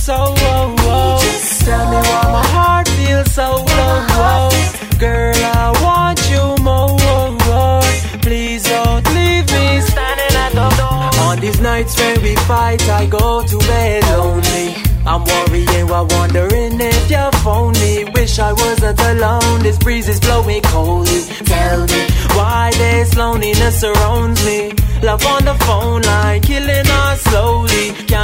so low. Tell me why my heart feels so low. Girl, I want you more. Please don't leave me standing at the door. On these nights when we fight, I go to bed lonely. I'm worrying while wondering if you phone me. Wish I wasn't alone, this breeze is blowing coldly. Tell me why this loneliness surrounds me. Love on the phone line, killing us slowly.